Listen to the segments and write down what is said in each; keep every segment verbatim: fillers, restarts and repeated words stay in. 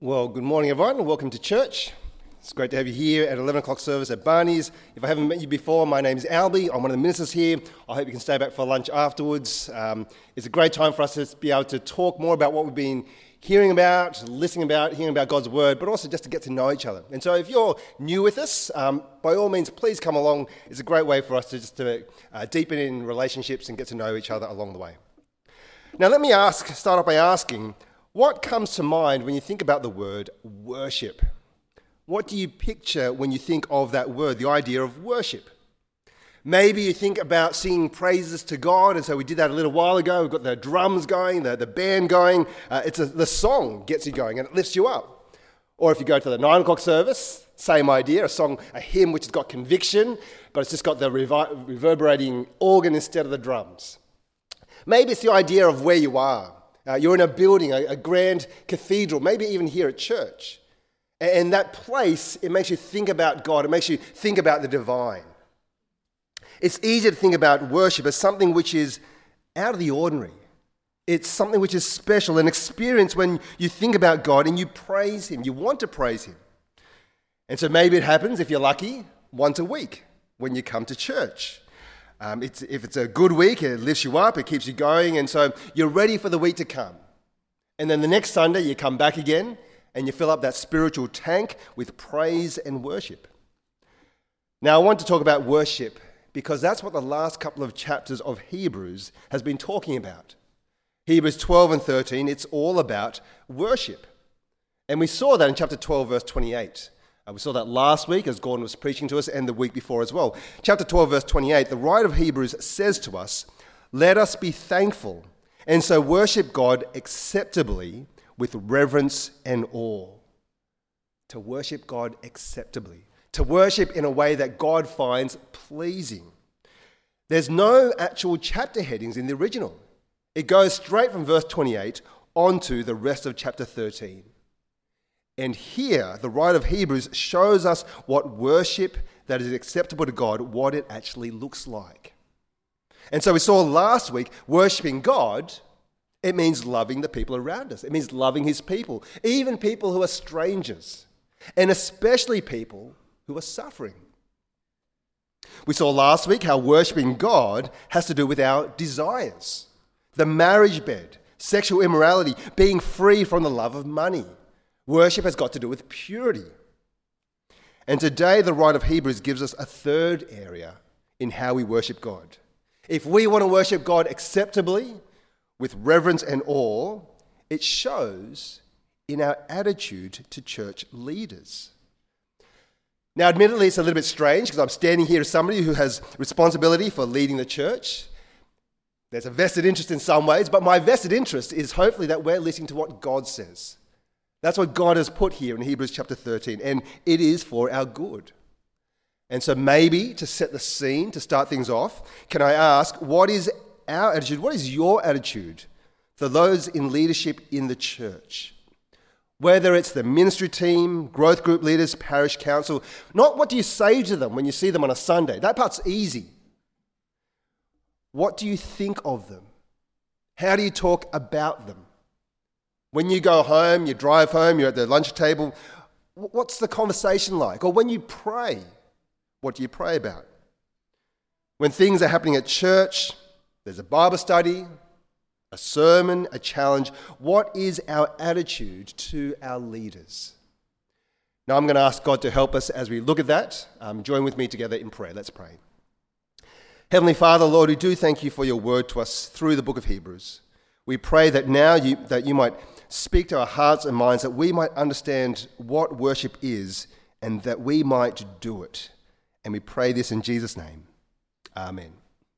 Well, good morning, everyone, and welcome to church. It's great to have you here at eleven o'clock service at Barney's. If I haven't met you before, my name is Albie. I'm one of the ministers here. I hope you can stay back for lunch afterwards. Um, it's a great time for us to be able to talk more about what we've been hearing about, listening about, hearing about God's word, but also just to get to know each other. And so if you're new with us, um, by all means, please come along. It's a great way for us to just to, uh, deepen in relationships and get to know each other along the way. Now, let me ask, start off by asking, what comes to mind when you think about the word worship? What do you picture when you think of that word, the idea of worship? Maybe you think about singing praises to God, and so we did that a little while ago. We've got the drums going, the, the band going. Uh, it's a, the song gets you going, and it lifts you up. Or if you go to the nine o'clock service, same idea, a song, a hymn which has got conviction, but it's just got the revi- reverberating organ instead of the drums. Maybe it's the idea of where you are. Uh, you're in a building, a, a grand cathedral, maybe even here at church. And, and that place, it makes you think about God. It makes you think about the divine. It's easy to think about worship as something which is out of the ordinary. It's something which is special, an experience when you think about God and you praise Him. You want to praise Him. And so maybe it happens, if you're lucky, once a week when you come to church. Um, it's, if it's a good week, it lifts you up, it keeps you going, and so you're ready for the week to come. And then the next Sunday, you come back again, and you fill up that spiritual tank with praise and worship. Now, I want to talk about worship because that's what the last couple of chapters of Hebrews has been talking about. Hebrews twelve and thirteen, it's all about worship. And we saw that in chapter twelve, verse twenty-eight. Uh, we saw that last week as Gordon was preaching to us and the week before as well. Chapter twelve, verse twenty-eight, the writer of Hebrews says to us, "Let us be thankful and so worship God acceptably with reverence and awe." To worship God acceptably. To worship in a way that God finds pleasing. There's no actual chapter headings in the original. It goes straight from verse twenty-eight onto the rest of chapter thirteen. And here, the writer of Hebrews shows us what worship that is acceptable to God, what it actually looks like. And so we saw last week, worshiping God, it means loving the people around us. It means loving His people, even people who are strangers, and especially people who are suffering. We saw last week how worshiping God has to do with our desires, the marriage bed, sexual immorality, being free from the love of money. Worship has got to do with purity. And today the writer of Hebrews gives us a third area in how we worship God. If we want to worship God acceptably, with reverence and awe, it shows in our attitude to church leaders. Now, admittedly, it's a little bit strange because I'm standing here as somebody who has responsibility for leading the church. There's a vested interest in some ways, but my vested interest is hopefully that we're listening to what God says. That's what God has put here in Hebrews chapter thirteen, and it is for our good. And so maybe to set the scene, to start things off, can I ask, what is our attitude, what is your attitude for those in leadership in the church? Whether it's the ministry team, growth group leaders, parish council, not what do you say to them when you see them on a Sunday. That part's easy. What do you think of them? How do you talk about them? When you go home, you drive home, you're at the lunch table, what's the conversation like? Or when you pray, what do you pray about? When things are happening at church, there's a Bible study, a sermon, a challenge, what is our attitude to our leaders? Now I'm going to ask God to help us as we look at that. Um, join with me together in prayer. Let's pray. Heavenly Father, Lord, we do thank you for your word to us through the book of Hebrews. We pray that now you, that you might speak to our hearts and minds, that we might understand what worship is and that we might do it. And we pray this in Jesus' name. Amen.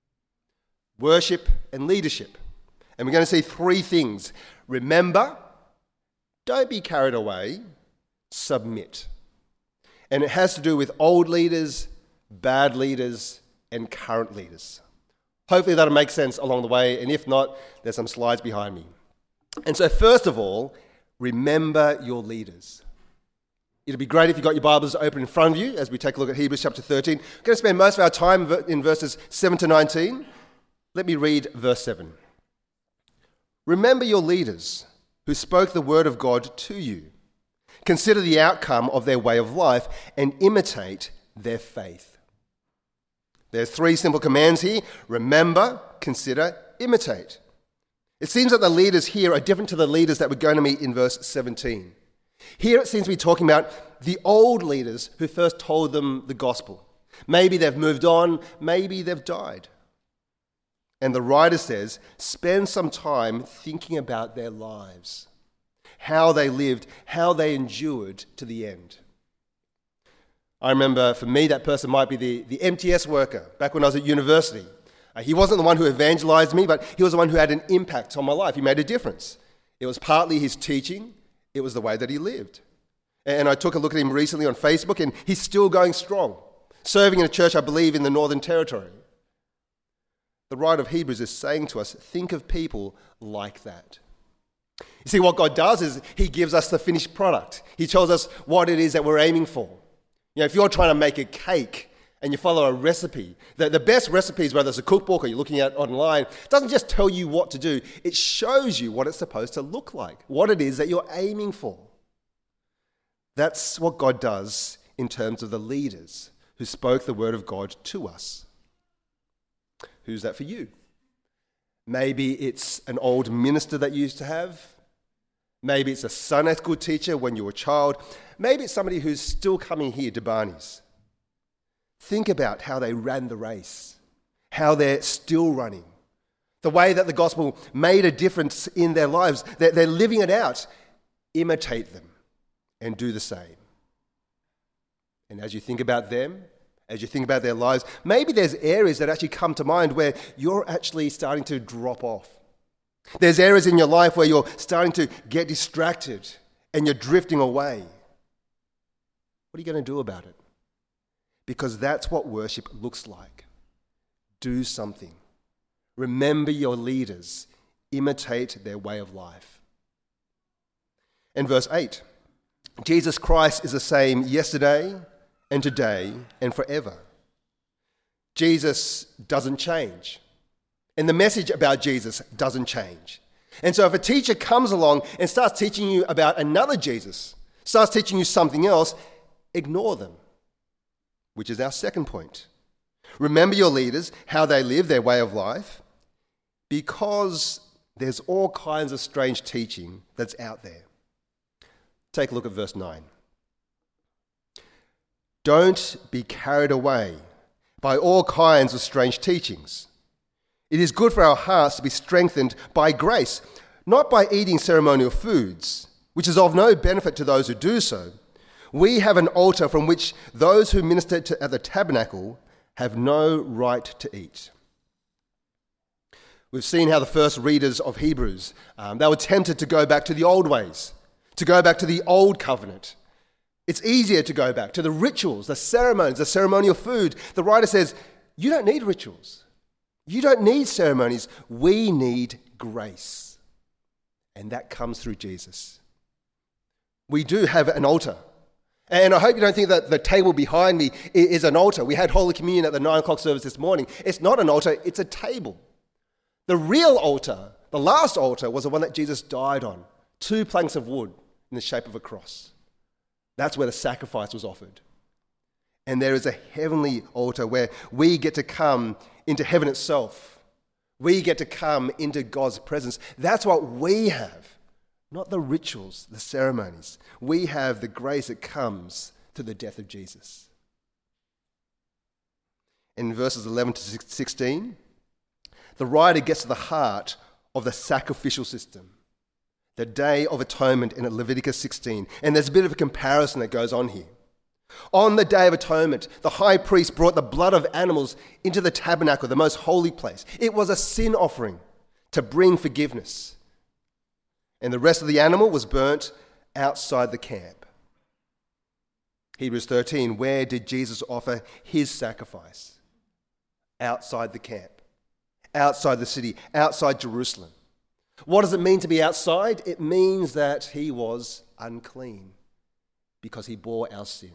Worship and leadership. And we're going to see three things. Remember, don't be carried away, submit. And it has to do with old leaders, bad leaders, and current leaders. Hopefully that'll make sense along the way, and if not, there's some slides behind me. And so first of all, remember your leaders. It'd be great if you got your Bibles open in front of you as we take a look at Hebrews chapter thirteen. We're going to spend most of our time in verses seven to nineteen. Let me read verse seven. Remember your leaders who spoke the word of God to you. consider the outcome of their way of life, and imitate their faith. There's three simple commands here: remember, consider, imitate. It seems that the leaders here are different to the leaders that we're going to meet in verse seventeen. Here it seems to be talking about the old leaders who first told them the gospel. Maybe they've moved on, maybe they've died. And the writer says, spend some time thinking about their lives, how they lived, how they endured to the end. I remember for me, that person might be the, the M T S worker back when I was at university. Uh, he wasn't the one who evangelized me, but he was the one who had an impact on my life. He made a difference. It was partly his teaching, it was the way that he lived. And I took a look at him recently on Facebook, and he's still going strong, serving in a church, I believe, in the Northern Territory. The writer of Hebrews is saying to us, think of people like that. You see, what God does is he gives us the finished product. He tells us what it is that we're aiming for. You know, if you're trying to make a cake and you follow a recipe, the, the best recipes, whether it's a cookbook or you're looking at online, doesn't just tell you what to do. It shows you what it's supposed to look like, what it is that you're aiming for. That's what God does in terms of the leaders who spoke the word of God to us. Who's that for you? Maybe it's an old minister that you used to have. Maybe it's a Sunday school teacher when you were a child. Maybe it's somebody who's still coming here to Barney's. Think about how they ran the race, how they're still running, the way that the gospel made a difference in their lives. They're, they're living it out. Imitate them and do the same. And as you think about them, as you think about their lives, maybe there's areas that actually come to mind where you're actually starting to drop off. There's areas in your life where you're starting to get distracted and you're drifting away. What are you going to do about it? Because that's what worship looks like. Do something. Remember your leaders. Imitate their way of life. In verse eight, Jesus Christ is the same yesterday and today and forever. Jesus doesn't change. And the message about Jesus doesn't change. And so if a teacher comes along and starts teaching you about another Jesus, starts teaching you something else, ignore them, which is our second point. Remember your leaders, how they live, their way of life, because there's all kinds of strange teaching that's out there. Take a look at verse nine. Don't be carried away by all kinds of strange teachings. It is good for our hearts to be strengthened by grace, not by eating ceremonial foods, which is of no benefit to those who do so. We have an altar from which those who minister to, at the tabernacle have no right to eat. We've seen how the first readers of Hebrews, um, they were tempted to go back to the old ways, to go back to the old covenant. It's easier to go back to the rituals, the ceremonies, the ceremonial food. The writer says, you don't need rituals. You don't need ceremonies. We need grace. And that comes through Jesus. We do have an altar. And I hope you don't think that the table behind me is an altar. We had Holy Communion at the nine o'clock service this morning. It's not an altar, it's a table. The real altar, the last altar, was the one that Jesus died on. Two planks of wood in the shape of a cross. That's where the sacrifice was offered. And there is a heavenly altar where we get to come into heaven itself. We get to come into God's presence. That's what we have, not the rituals, the ceremonies. We have the grace that comes through the death of Jesus. In verses eleven to sixteen, the writer gets to the heart of the sacrificial system, the Day of Atonement in Leviticus sixteen. And there's a bit of a comparison that goes on here. On the Day of Atonement, the high priest brought the blood of animals into the tabernacle, the most holy place. It was a sin offering to bring forgiveness. And the rest of the animal was burnt outside the camp. Hebrews thirteen, where did Jesus offer his sacrifice? Outside the camp, outside the city, outside Jerusalem. What does it mean to be outside? It means that he was unclean because he bore our sin.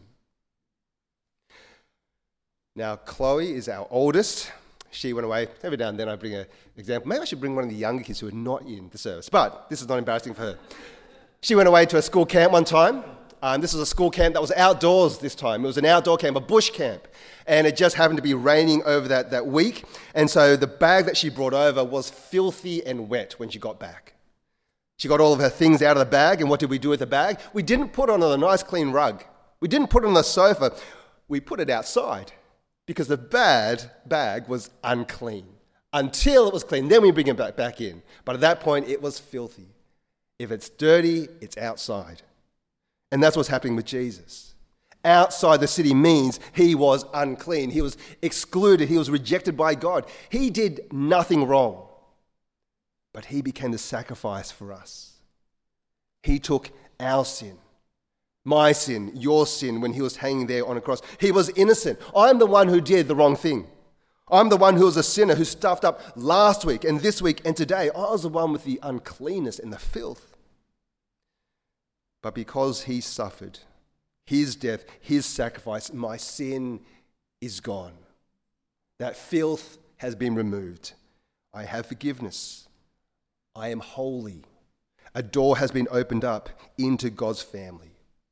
Now, Chloe is our oldest. She went away. Every now and then I bring an example. Maybe I should bring one of the younger kids who are not in the service, but this is not embarrassing for her. She went away to a school camp one time. Um, this was a school camp that was outdoors this time. It was an outdoor camp, a bush camp. And it just happened to be raining over that, that week. And so the bag that she brought over was filthy and wet when she got back. She got all of her things out of the bag, and what did we do with the bag? We didn't put it on a nice clean rug. We didn't put it on the sofa. We put it outside because the bad bag was unclean. Until it was clean, then we bring it back, back in. But at that point, it was filthy. If it's dirty, it's outside. And that's what's happening with Jesus. Outside the city means he was unclean. He was excluded. He was rejected by God. He did nothing wrong. But he became the sacrifice for us. He took our sin, my sin, your sin, when he was hanging there on a cross. He was innocent. I'm the one who did the wrong thing. I'm the one who was a sinner who stuffed up last week and this week and today. I was the one with the uncleanness and the filth. But because he suffered his death, his sacrifice, my sin is gone. That filth has been removed. I have forgiveness. I am holy. A door has been opened up into God's family.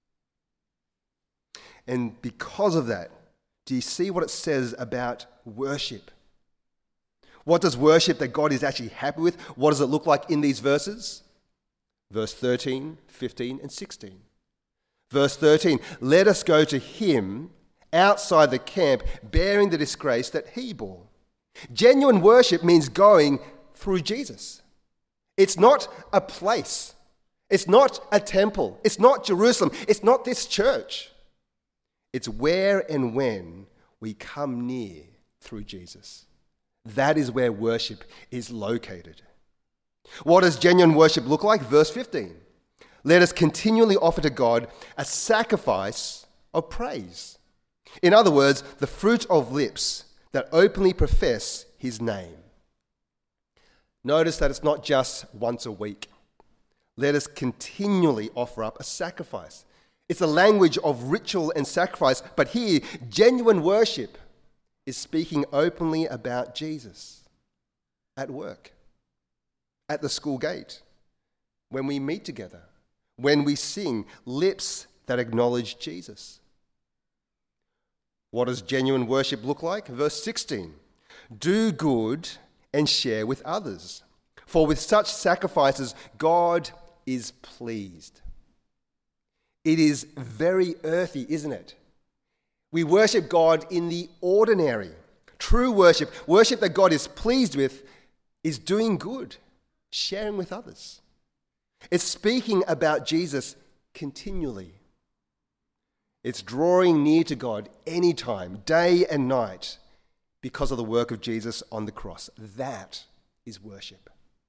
And because of that, do you see what it says about worship? What does worship that God is actually happy with? What does it look like in these verses? Verse thirteen, fifteen, and sixteen. Verse thirteen, let us go to him outside the camp, bearing the disgrace that he bore. Genuine worship means going through Jesus. It's not a place. It's not a temple. It's not Jerusalem. It's not this church. It's where and when we come near through Jesus. That is where worship is located. What does genuine worship look like? Verse fifteen. Let us continually offer to God a sacrifice of praise. In other words, the fruit of lips that openly profess his name. Notice that it's not just once a week. Let us continually offer up a sacrifice. It's a language of ritual and sacrifice, but here, genuine worship is speaking openly about Jesus at work, at the school gate, when we meet together, when we sing, lips that acknowledge Jesus. What does genuine worship look like? Verse sixteen, do good and share with others, for with such sacrifices God is pleased. It is very earthy, isn't it? We worship God in the ordinary. True worship, worship that God is pleased with, is doing good, sharing with others. It's speaking about Jesus continually. It's drawing near to God anytime, day and night, because of the work of Jesus on the cross. That is worship.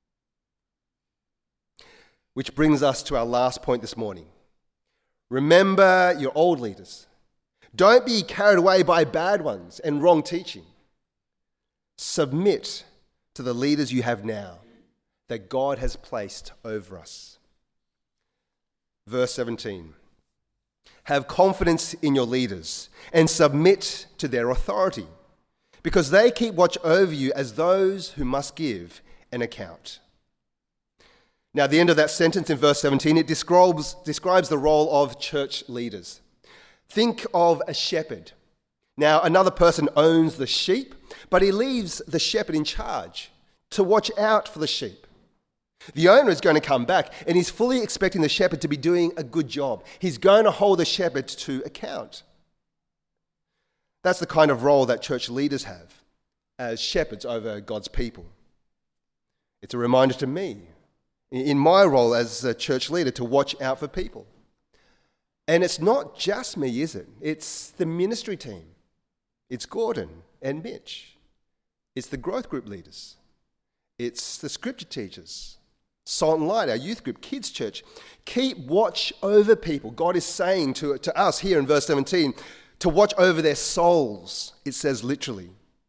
Which brings us to our last point this morning. Remember your old leaders. Don't be carried away by bad ones and wrong teaching. Submit to the leaders you have now that God has placed over us. Verse seventeen. Have confidence in your leaders and submit to their authority, because they keep watch over you as those who must give an account. Now, at the end of that sentence in verse seventeen, it describes, describes the role of church leaders. Think of a shepherd. Now, another person owns the sheep, but he leaves the shepherd in charge to watch out for the sheep. The owner is going to come back, and he's fully expecting the shepherd to be doing a good job. He's going to hold the shepherd to account. That's the kind of role that church leaders have as shepherds over God's people. It's a reminder to me, in my role as a church leader, to watch out for people. And it's not just me, is it? It's the ministry team. It's Gordon and Mitch. It's the growth group leaders. It's the scripture teachers. Salt and Light, our youth group, kids church. Keep watch over people. God is saying to, to us here in verse seventeen, to watch over their souls. It says literally.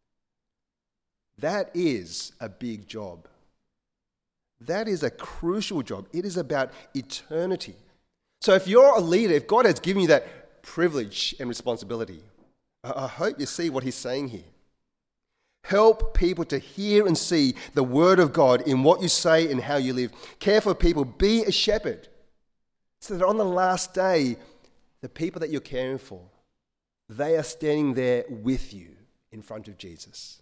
That is a big job. That is a crucial job. It is about eternity. So if you're a leader, if God has given you that privilege and responsibility, I hope you see what he's saying here. Help people to hear and see the word of God in what you say and how you live. Care for people. Be a shepherd so that on the last day, the people that you're caring for, they are standing there with you in front of Jesus.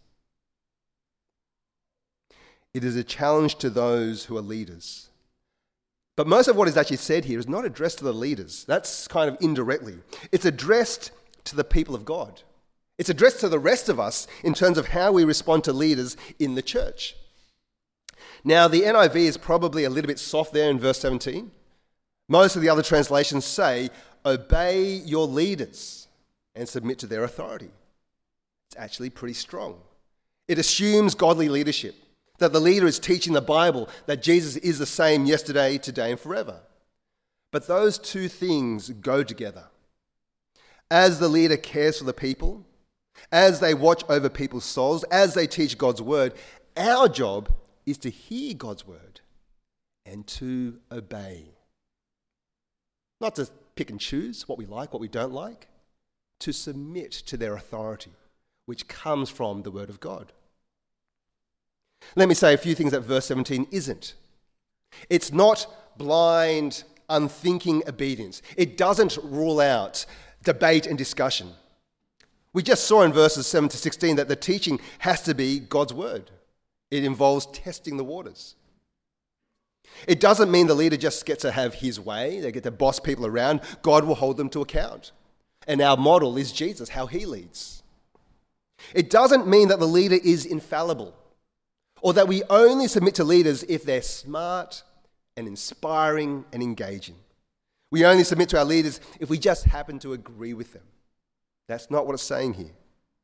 It is a challenge to those who are leaders. But most of what is actually said here is not addressed to the leaders. That's kind of indirectly. It's addressed to the people of God. It's addressed to the rest of us in terms of how we respond to leaders in the church. Now, the N I V is probably a little bit soft there in verse seventeen. Most of the other translations say, obey your leaders and submit to their authority. It's actually pretty strong. It assumes godly leadership, that the leader is teaching the Bible, that Jesus is the same yesterday, today, and forever. But those two things go together. As the leader cares for the people, as they watch over people's souls, as they teach God's word, our job is to hear God's word and to obey. Not to pick and choose what we like, what we don't like, to submit to their authority, which comes from the word of God. Let me say a few things that verse seventeen isn't. It's not blind, unthinking obedience. It doesn't rule out debate and discussion. We just saw in verses seven to sixteen that the teaching has to be God's word. It involves testing the waters. It doesn't mean the leader just gets to have his way. They get to boss people around. God will hold them to account. And our model is Jesus, how he leads. It doesn't mean that the leader is infallible, or that we only submit to leaders if they're smart and inspiring and engaging. We only submit to our leaders if we just happen to agree with them. That's not what it's saying here.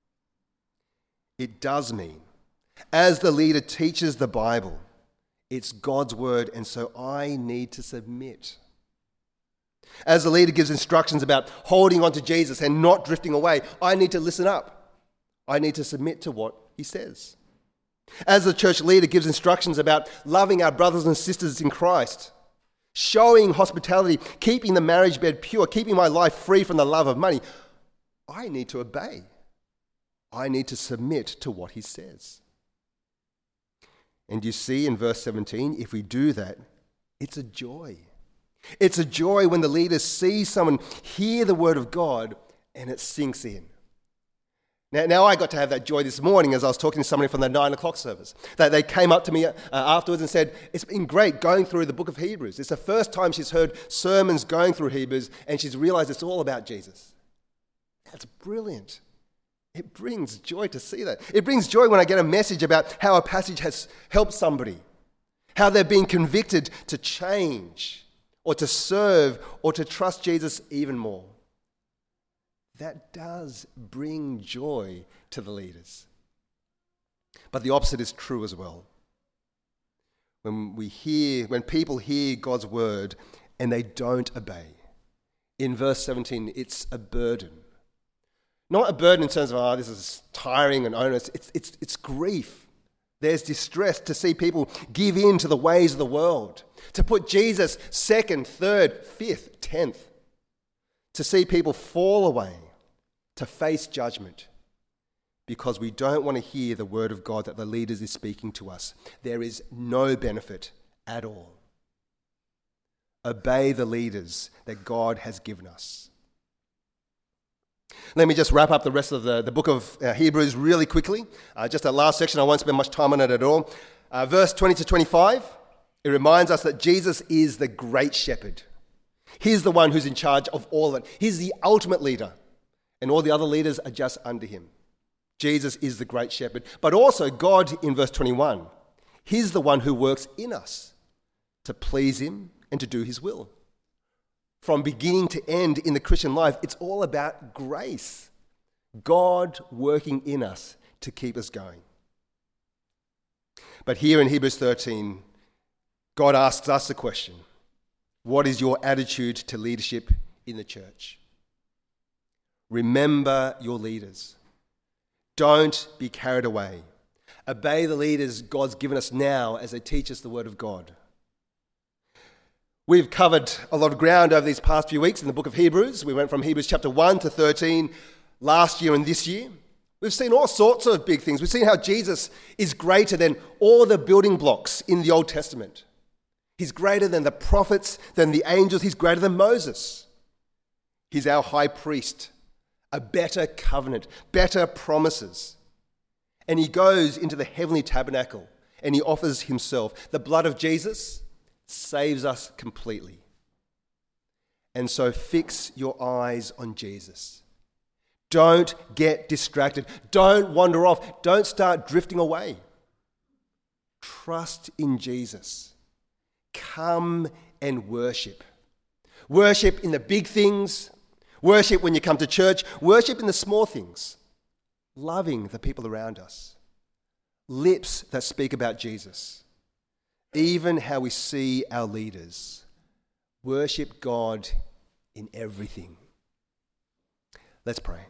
It does mean, as the leader teaches the Bible, it's God's word, and so I need to submit. As the leader gives instructions about holding on to Jesus and not drifting away, I need to listen up. I need to submit to what he says. As the church leader gives instructions about loving our brothers and sisters in Christ, showing hospitality, keeping the marriage bed pure, keeping my life free from the love of money, I need to obey. I need to submit to what he says. And you see in verse seventeen, if we do that, it's a joy. It's a joy when the leader sees someone hear the word of God and it sinks in. Now, now I got to have that joy this morning as I was talking to somebody from the nine o'clock service. They, they came up to me uh, afterwards and said, it's been great going through the book of Hebrews. It's the first time she's heard sermons going through Hebrews and she's realized it's all about Jesus. That's brilliant. It brings joy to see that. It brings joy when I get a message about how a passage has helped somebody, how they're being convicted to change or to serve or to trust Jesus even more. That does bring joy to the leaders. But the opposite is true as well. When we hear, when people hear God's word and they don't obey, in verse seventeen, it's a burden. Not a burden in terms of, oh, this is tiring and onerous. It's, it's, it's grief. There's distress to see people give in to the ways of the world, to put Jesus second, third, fifth, tenth, to see people fall away, to face judgment, because we don't want to hear the word of God that the leaders is speaking to us. There is no benefit at all. Obey the leaders that God has given us. Let me just wrap up the rest of the, the book of uh, Hebrews really quickly. Uh, just that last section, I won't spend much time on it at all. Uh, verse twenty to twenty-five, it reminds us that Jesus is the great shepherd. He's the one who's in charge of all of it. He's the ultimate leader, and all the other leaders are just under him. Jesus is the great shepherd. But also God, in verse twenty-one, he's the one who works in us to please him and to do his will. From beginning to end in the Christian life, it's all about grace. God working in us to keep us going. But here in Hebrews thirteen, God asks us a question. What is your attitude to leadership in the church? Remember your leaders. Don't be carried away. Obey the leaders God's given us now as they teach us the word of God. We've covered a lot of ground over these past few weeks in the book of Hebrews. We went from Hebrews chapter one to thirteen last year and this year. We've seen all sorts of big things. We've seen how Jesus is greater than all the building blocks in the Old Testament. He's greater than the prophets, than the angels. He's greater than Moses. He's our high priest, a better covenant, better promises. And he goes into the heavenly tabernacle and he offers himself. The blood of Jesus saves us completely. And so fix your eyes on Jesus. Don't get distracted. Don't wander off. Don't start drifting away. Trust in Jesus. Come and worship. Worship in the big things. Worship when you come to church. Worship in the small things. Loving the people around us. Lips that speak about Jesus. Even how we see our leaders. Worship God in everything. Let's pray.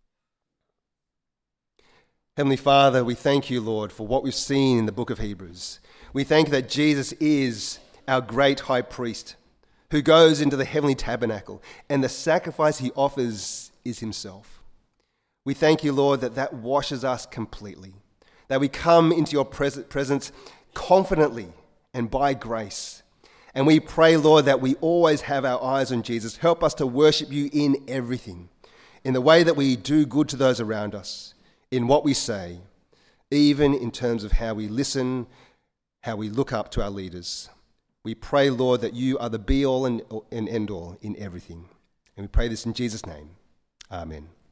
Heavenly Father, we thank you, Lord, for what we've seen in the book of Hebrews. We thank you that Jesus is our great high priest who goes into the heavenly tabernacle, and the sacrifice he offers is himself. We thank you, Lord, that that washes us completely, that we come into your presence confidently and by grace. And we pray, Lord, that we always have our eyes on Jesus. Help us to worship you in everything, in the way that we do good to those around us, in what we say, even in terms of how we listen, how we look up to our leaders. We pray, Lord, that you are the be-all and, and end-all in everything. And we pray this in Jesus' name. Amen.